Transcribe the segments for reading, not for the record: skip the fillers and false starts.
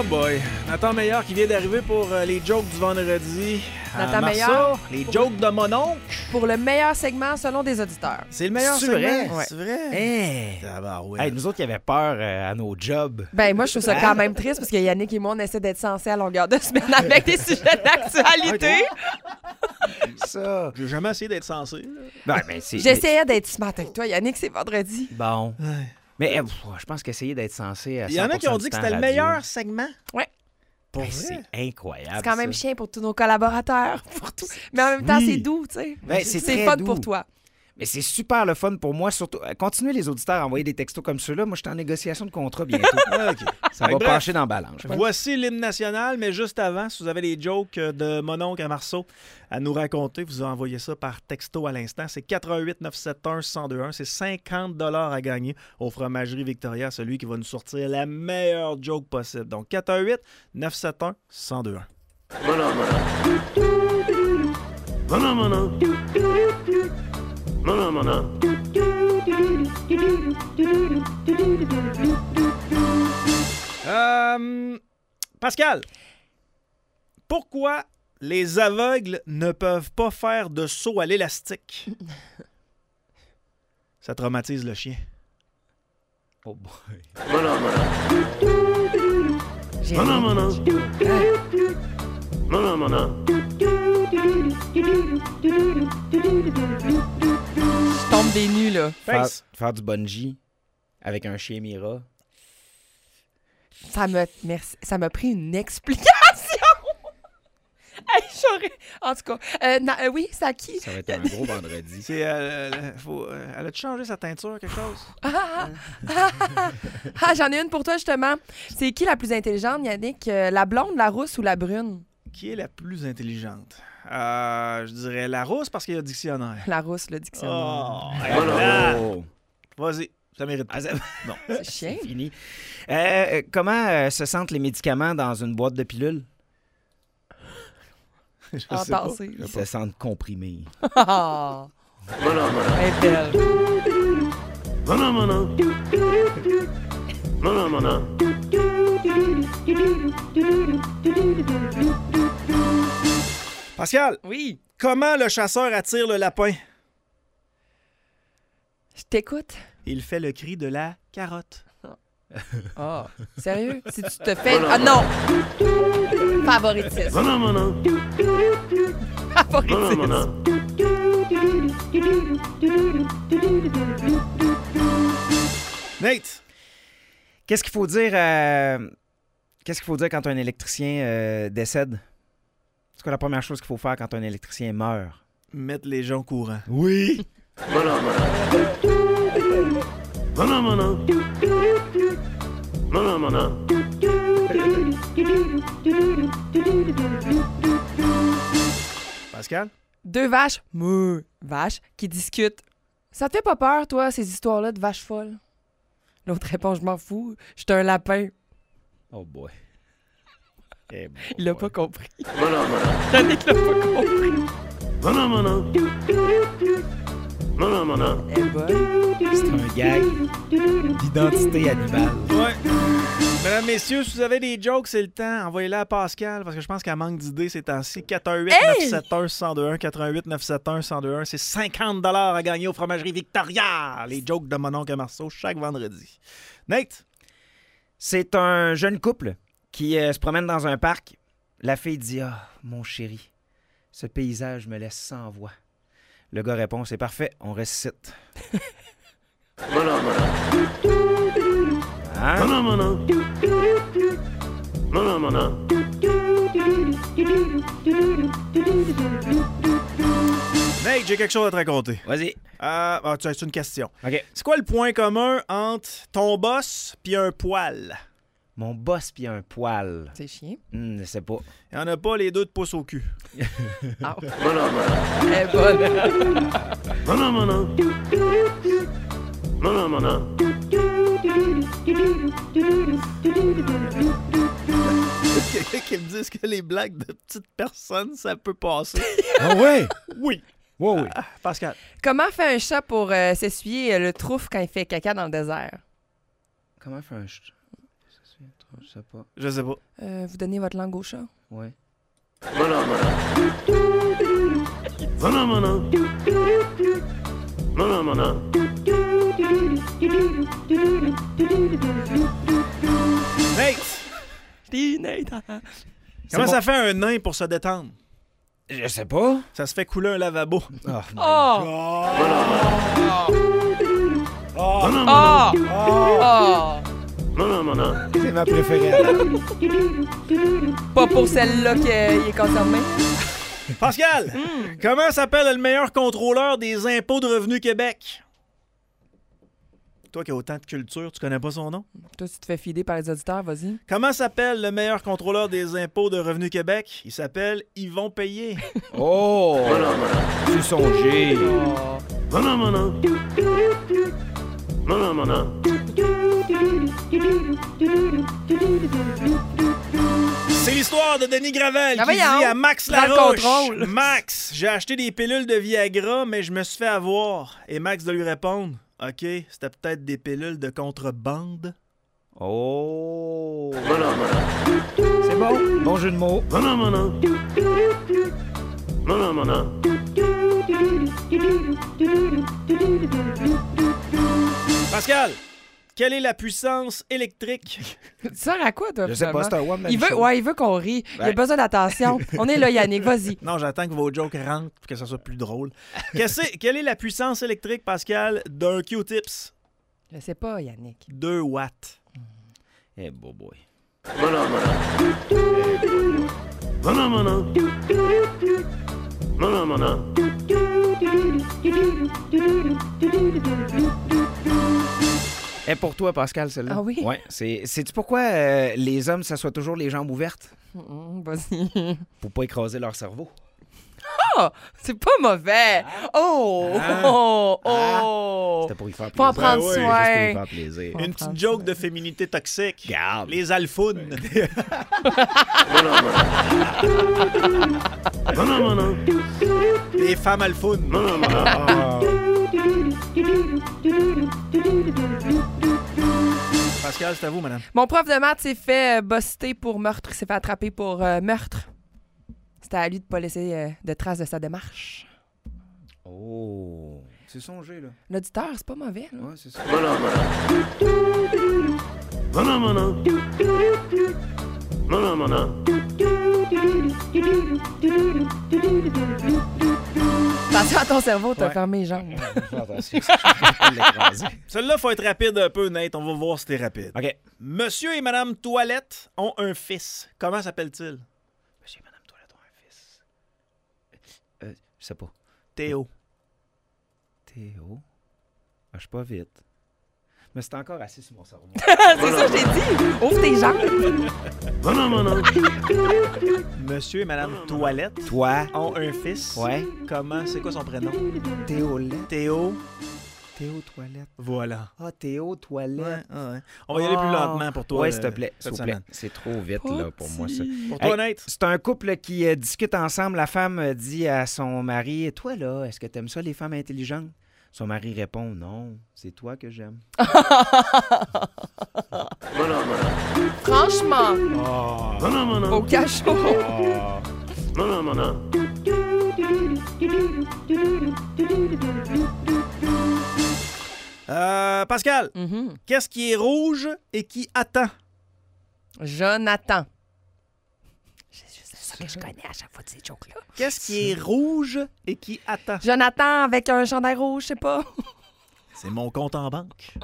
Oh boy. Nathan Meilleur qui vient d'arriver pour les jokes du vendredi. Nathan Marceau, Meilleur. les jokes de mon oncle. Pour le meilleur segment selon des auditeurs. C'est le meilleur C'est segment. vrai? Ouais. C'est vrai? Hey. Tabarouette. Hey, nous autres qui avions peur à nos jobs. Ben moi, je trouve ça quand même triste parce que Yannick et moi, on essaie d'être sensés à longueur de semaine avec des sujets d'actualité. Ça. J'ai jamais essayé d'être sensé. là. Ben, c'est... J'essayais d'être smart avec toi, Yannick, c'est vendredi. Bon. Ouais. Mais je pense qu'essayer d'être censé à 100% Il y en a qui ont dit du que temps c'était le radio, meilleur segment. Ouais. Pour ben, vrai? c'est incroyable. C'est quand même ça. chien pour tous nos collaborateurs. Pour tout. Mais en même temps, Oui. c'est doux, tu sais. Ben, c'est très fun doux. pour toi. Mais c'est super le fun pour moi, surtout. Continuez les auditeurs à envoyer des textos comme ceux-là. Moi, je suis en négociation de contrat bientôt. Ah, OK. Ça va Bref. pencher dans la balance. je pense. Voici l'hymne national, mais juste avant, si vous avez des jokes de mon oncle à Marceau à nous raconter, vous envoyez ça par texto à l'instant. C'est 88 971 1021. C'est 50 $ à gagner au Fromagerie Victoria, celui qui va nous sortir la meilleure joke possible. Donc 418 971 1021. Pascal, pourquoi les aveugles ne peuvent pas faire de saut à l'élastique? Ça traumatise le chien. Oh boy. J'ai Je tombe des nues, là. Faire du bungee avec un chien Mira. Merci. Ça m'a pris une explication. Hey, en tout cas, oui, c'est à qui? Ça va être un gros vendredi. C'est, elle a-tu changé sa teinture, quelque chose? J'en ai une pour toi, justement. C'est qui la plus intelligente, Yannick? La blonde, la rousse ou la brune? Qui est la plus intelligente? Je dirais la rousse parce qu'il y a dictionnaire. La rousse, le dictionnaire. Oh, là. Oh. Vas-y, ça mérite pas. Ah, ça- Non. C'est chien. C'est fini. Comment se sentent les médicaments dans une boîte de pilules? Je sais pas. Entassé. Ils se sentent comprimés. Ah. Elle est belle. Pascal, Oui, comment le chasseur attire le lapin? je t'écoute. Il fait le cri de la carotte. Ah, sérieux? Si tu te fais... Ah non! Favoritisme. Favoritisme. Nate, Qu'est-ce qu'il faut dire quand un électricien décède? C'est quoi la première chose qu'il faut faire quand un électricien meurt? mettre les gens au courant. Oui! Pascal? Deux vaches, vaches, qui discutent. Ça te fait pas peur, toi, ces histoires-là de vaches folles? L'autre répond, je m'en fous, je suis un lapin. Oh boy. Eh boy. Il l'a pas compris. Yannick l'a pas compris. Elle est bonne. C'est un gag d'identité animale. Ouais. Mesdames, messieurs, si vous avez des jokes, c'est le temps. Envoyez-les à Pascal parce que je pense qu'elle manque d'idées ces temps-ci. 418-971-1021. 418-971-1021. C'est 50 $ à gagner aux Fromageries Victoria. Les jokes de mon oncle Marceau chaque vendredi. Nate? C'est un jeune couple qui se promène dans un parc. La fille dit « Ah, mon chéri, ce paysage me laisse sans voix. » Le gars répond « C'est parfait, on ressuscite. » Hein? Nate, j'ai quelque chose à te raconter. Vas-y. C'est une question. OK. C'est quoi le point commun entre ton boss puis un poil? Mon boss puis un poil. C'est chien. Je sais pas. Il n'y en a pas les deux de pouce au cul. Ah. Elle est bonne. Quelqu'un qui me dise que les blagues de petites personnes, ça peut passer. Ah ouais? Oui. Ouais, oui. Pascal. Comment fait un chat pour s'essuyer le trouf quand il fait caca dans le désert? Comment faire un... Je sais pas. Je sais pas. Vous donnez votre langue au chat? Ouais. Nate, Nate. comment bon. ça fait un nain pour se détendre? Je sais pas. Ça se fait couler un lavabo. Oh, Oh! c'est ma préférée. Pas pour celle-là qui est concernée. Pascal, comment s'appelle le meilleur contrôleur des impôts de Revenu Québec? Toi qui as autant de culture, tu connais pas son nom? Toi, si tu te fais fider par les auditeurs, vas-y. Comment s'appelle le meilleur contrôleur des impôts de Revenu Québec? Il s'appelle Yvon Payé. Oh! Tu songé. C'est l'histoire de Denis Gravel Ah, qui dit voyons. à Max Dans le Larouche, contrôle. Max, j'ai acheté des pilules de Viagra, mais je me suis fait avoir. Et Max de lui répondre, OK, c'était peut-être des pilules de contrebande. Oh! C'est bon. Bon jeu de mots. Pascal, quelle est la puissance électrique? Tu sers à quoi, toi? Je sais pas, finalement? c'est un one man Il veut, show. ouais, il veut qu'on rie. Il a Ouais. besoin d'attention. On est là, Yannick, vas-y. Non, j'attends que vos jokes rentrent pour que ça soit plus drôle. Quelle est la puissance électrique, Pascal, d'un Q-tips? Je sais pas, Yannick. 2 watts. Eh, beau boy. Et pour toi, Pascal, celle-là? Ah oui? Ouais. Sais-tu pourquoi les hommes s'assoient toujours les jambes ouvertes? Vas-y. Pour pas écraser leur cerveau. Oh, c'est pas mauvais. Oh, oh, oh. C'était pour y faire plaisir. Faut en prendre Ben oui, soin. Juste pour y faire plaisir. Faut en Une prendre petite joke soin. de féminité toxique. Garde. Les alphounes. Les femmes alphounes. Ah. Pascal, c'est à vous, madame. Mon prof de maths s'est fait buster pour meurtre. Il s'est fait attraper pour meurtre. C'était à lui de pas laisser de traces de sa démarche. Oh. C'est songé, là. L'auditeur, c'est pas mauvais, là. Ouais, c'est ça. Attention à ton cerveau, t'as Ouais. fermé les jambes. Attention, je vais l'écraser. Celle-là, faut être rapide un peu, Nate. On va voir si t'es rapide. OK. Monsieur et madame Toilette ont un fils. Comment s'appelle-t-il? Monsieur et madame Toilette ont un fils. Je sais pas. Théo. Théo. Ah, je suis pas vite. Mais c'est encore assis sur mon cerveau. C'est ça, je t'ai dit. Ouvre tes jambes. Monsieur et madame Toilette Toi. ont un fils. Ouais. Comment? C'est quoi son prénom? Théolette. Théo. Théo Toilette. Voilà. Ah, Théo Toilette. Ouais. On va y aller plus lentement pour toi. Ouais, s'il te plaît. S'il cette vous plaît. semaine. C'est trop vite, là, pour moi, ça. Pour toi, Hey, Nate. C'est un couple qui discute ensemble. La femme dit à son mari, « Toi, là, est-ce que t'aimes ça, les femmes intelligentes? » Son mari répond, « Non, c'est toi que j'aime. Franchement, Oh. au cachot. Pascal, Mhm. qu'est-ce qui est rouge et qui attend? Jonathan. C'est ça que je connais à chaque fois de ces jokes-là. Qu'est-ce qui est rouge et qui attend? Jonathan avec un chandail rouge, je sais pas. C'est mon compte en banque.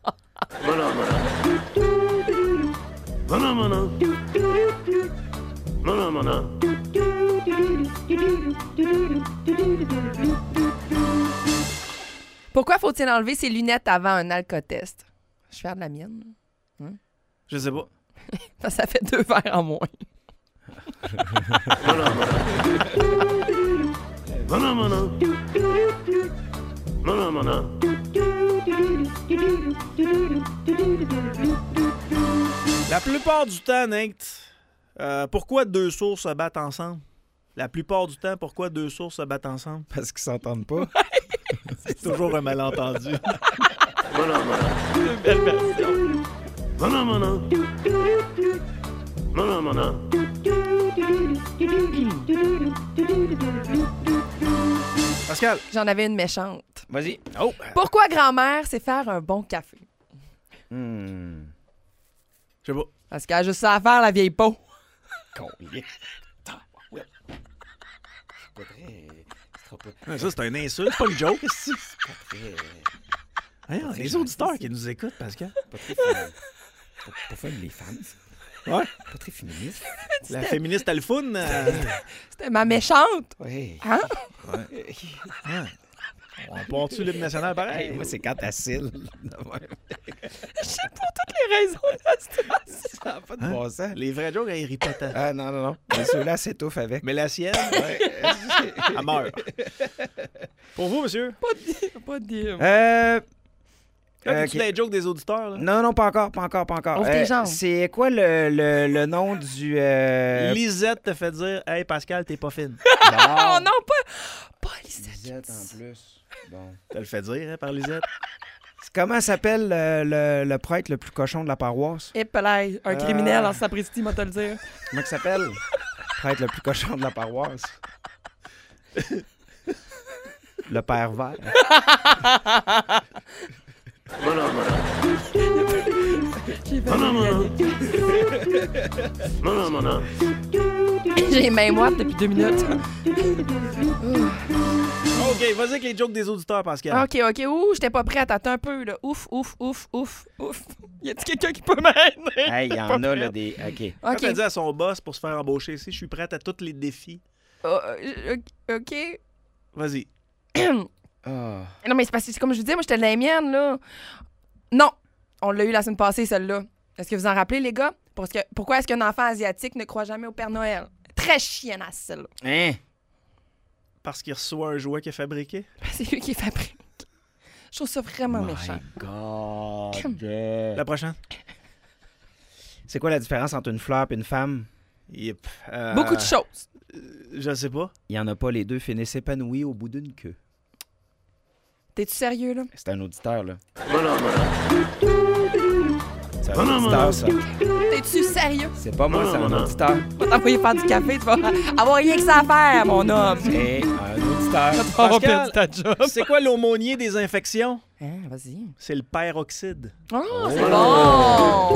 Pourquoi faut-il enlever ses lunettes avant un alcotest? Je vais faire de la mienne. Je sais pas. Parce que ça fait 2 verres en moins. La plupart du temps, Nate, pourquoi deux sourds se battent ensemble? La plupart du temps, pourquoi deux sourds se battent ensemble? » Parce qu'ils s'entendent pas. C'est toujours un malentendu. Deux belles versions. Pascal. J'en avais une méchante. Vas-y. Oh. Pourquoi grand-mère sait faire un bon café? Hmm. Je sais pas. Parce qu'elle a juste ça à faire, la vieille peau. Collier. Ouais. C'est pas très... C'est pas... Ça, c'est un insulte, c'est pas une joke. C'est pas très... Hein, les auditeurs qui nous écoutent, Pascal. Pas très féministe. Pas fun, les femmes. Ouais. Pas très féministe. La féministe alfoune. C'était ma méchante. Oui. Hein? Ouais. On part-tu l'hymne national pareil? Hey, moi, c'est quand t'assiles. Je sais pour toutes les raisons de la situation. Ça n'a pas de bon sens. Les vrais jokes, ils rient pas tant. Ah, non. Mais ceux-là s'étouffent avec. Mais la sienne, elle meurt. Pour vous, monsieur? Pas de dire. As-tu les jokes des auditeurs? Là? Non, pas encore. Ouvre tes jambes. C'est quoi le nom du... Lisette te fait dire « Hey, Pascal, t'es pas fine. Oh non, pas Lisette. Lisette, en plus. Bon. » T'as le fait dire, hein, par Lisette. Comment s'appelle le prêtre le plus cochon de la paroisse? Épelay, un criminel en sapristi, moi te le dire. Comment il s'appelle? Le prêtre le plus cochon de la paroisse. Le père vert. J'ai J'ai les mains moites depuis 2 minutes. OK, vas-y avec les jokes des auditeurs, Pascal. OK. Ouh, j'étais pas prête. Attends un peu, là. Ouf. Y a-t-il quelqu'un qui peut m'aider? Hey, il y en a, là, des... OK. Quand elle OK. dit à son boss pour se faire embaucher ici, je suis prête à tous les défis. OK. Vas-y. Ah. Non, mais c'est parce que, comme je vous disais, moi, j'étais de la mienne, là. Non. On l'a eu la semaine passée, celle-là. Est-ce que vous en rappelez, les gars? Pourquoi est-ce qu'un enfant asiatique ne croit jamais au Père Noël? Très chiennasse, celle-là. Hein? Parce qu'il reçoit un jouet qui est fabriqué. C'est lui qui est fabriqué. Je trouve ça vraiment méchant. God. La prochaine. C'est quoi la différence entre une fleur et une femme? Yep. Beaucoup de choses. Je sais pas. Il y en a pas, les deux finissent épanouis au bout d'une queue. T'es-tu sérieux, là? C'est un auditeur, là. C'est un auditeur, ça. T'es-tu sérieux? C'est pas moi, c'est un auditeur. On va t'envoyer faire du café, tu vas avoir rien que ça à faire, mon homme. C'est un auditeur. Tu vas avoir Pascal, perdu ta job. C'est quoi l'aumônier des infections? Hein, vas-y. C'est le peroxyde. Oh, c'est bon!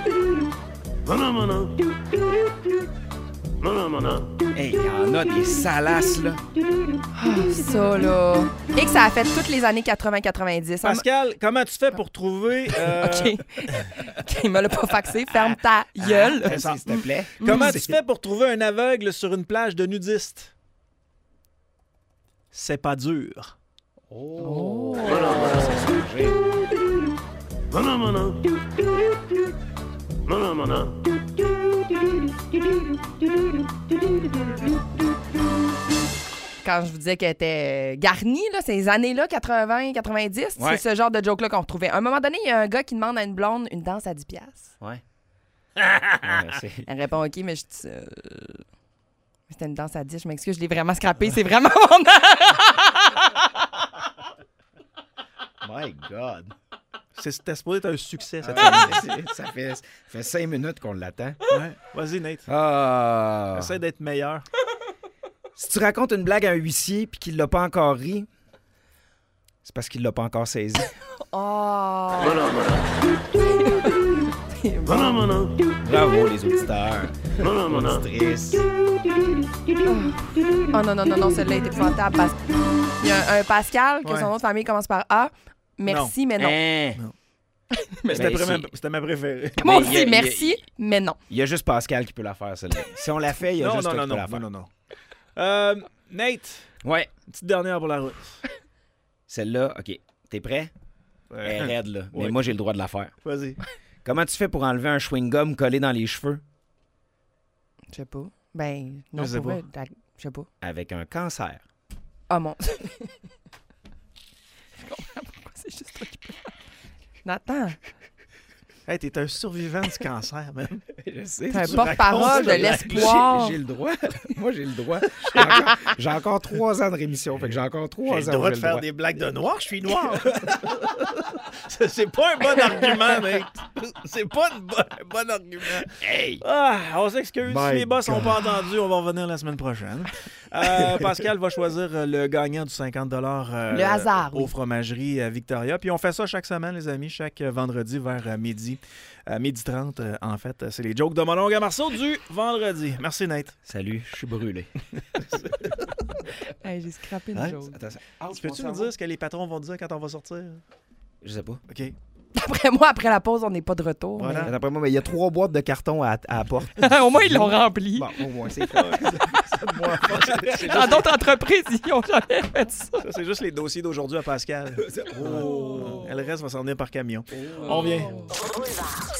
Hey, il y en a des salasses, là. Ça, là. Et que ça a fait toutes les années 80-90. Pascal, comment tu fais pour trouver... OK. Il me l'a pas faxé. Ferme ta gueule. C'est ça. S'il te plaît. Comment tu fais pour trouver un aveugle sur une plage de nudistes? C'est pas dur. Oh. Quand je vous disais qu'elle était garnie, là, ces années-là, 80-90, Ouais. c'est ce genre de joke-là qu'on retrouvait. À un moment donné, il y a un gars qui demande à une blonde une danse à 10$. Ouais. Elle répond OK, mais je dis c'était une danse à 10, je m'excuse, je l'ai vraiment scrappé, c'est vraiment mon My God. C'était supposé être un succès, cette Ça fait 5 minutes qu'on l'attend. Ouais. Vas-y, Nate. Ah. Essaie d'être meilleur. Si tu racontes une blague à un huissier puis qu'il l'a pas encore ri, c'est parce qu'il l'a pas encore saisi. Oh! Bravo, les auditeurs. Auditrices. Oh non, celle-là est épouvantable. Il y a un Pascal, que Ouais. son nom de famille commence par A. Merci, mais non. Hein? Mais Ben, c'était ma préférée. Moi Mais aussi, il y a- merci, mais non. Il y a juste Pascal qui peut la faire, celle-là. Si on la fait, il y a juste toi qui peut la faire. non. Nate, Ouais. une petite dernière pour la route. Celle-là, OK. T'es prêt? Elle est raide, là. Mais Ouais. moi, j'ai le droit de la faire. Vas-y. Comment tu fais pour enlever un chewing-gum collé dans les cheveux? Je sais pas. Ben, non, Je sais pour vrai, je sais pas. Avec un cancer. Ah mon... Je comprends pourquoi c'est juste toi qui peux. Nathan, Hey, t'es un survivant du cancer, man. Je sais. t'es un tu porte-parole racontes de ça, l'espoir. J'ai le droit. Moi, j'ai le droit. J'ai encore 3 ans de rémission. Fait que j'ai encore 3 ans. J'ai le droit où de j'ai faire des blagues de noir, je suis noir. C'est pas un bon argument, mec. C'est pas un bon argument. Hey! On s'excuse. My Si les boss n'ont God. pas entendu, on va revenir la semaine prochaine. Pascal va choisir le gagnant du 50 Le hasard, oui. aux fromageries Victoria. Puis on fait ça chaque semaine, les amis, chaque vendredi vers midi. Midi 30, en fait. C'est les jokes de mon oncle à Marceau du vendredi. Merci, Nate. Salut, je suis brûlé. Hey, j'ai scrappé une Hein? chose. Attends, Peux-tu nous dire ce que les patrons vont dire quand on va sortir? Je sais pas. OK. Après moi, après la pause, on n'est pas de retour. Voilà. D'après moi, il y a 3 boîtes de carton à la porte. mais- Au moins, ils l'ont rempli. Bon, au moins, c'est fait. Dans d'autres entreprises, ils n'ont jamais fait ça. Ça, c'est juste les dossiers d'aujourd'hui à Pascal. Oh. Le reste va s'en venir par camion. On vient. Boulevard.